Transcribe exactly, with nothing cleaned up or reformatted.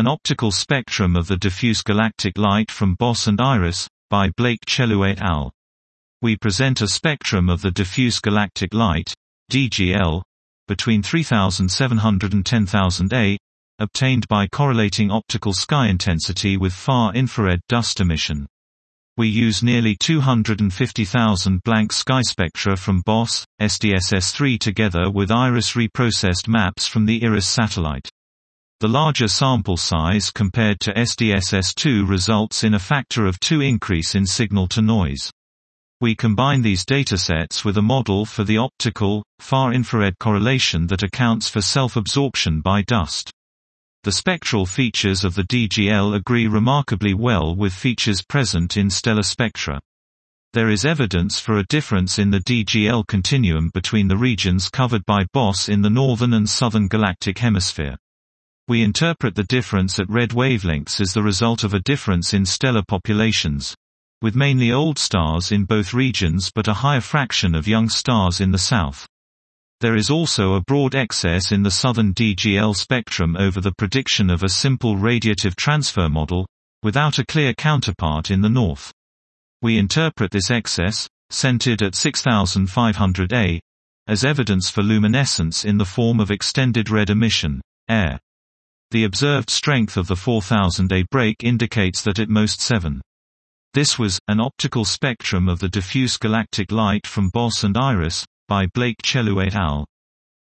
An optical spectrum of the diffuse galactic light from Boss and Iris, by Blake Chelluh et al. We present a spectrum of the diffuse galactic light, D G L, between three thousand seven hundred and ten thousand A, obtained by correlating optical sky intensity with far-infrared dust emission. We use nearly two hundred fifty thousand blank sky spectra from Boss, S D S S three together with Iris reprocessed maps from the IRIS satellite. The larger sample size compared to S D S S two results in a factor of two increase in signal-to-noise. We combine these datasets with a model for the optical, far-infrared correlation that accounts for self-absorption by dust. The spectral features of the D G L agree remarkably well with features present in stellar spectra. There is evidence for a difference in the D G L continuum between the regions covered by Boss in the northern and southern galactic hemisphere. We interpret the difference at red wavelengths as the result of a difference in stellar populations, with mainly old stars in both regions but a higher fraction of young stars in the south. There is also a broad excess in the southern D G L spectrum over the prediction of a simple radiative transfer model, without a clear counterpart in the north. We interpret this excess, centered at six thousand five hundred A, as evidence for luminescence in the form of extended red emission, air. The observed strength of the four thousand A break indicates that at most seven. This was, an optical spectrum of the diffuse galactic light from Boss and Iris, by Blake Chelluh et al.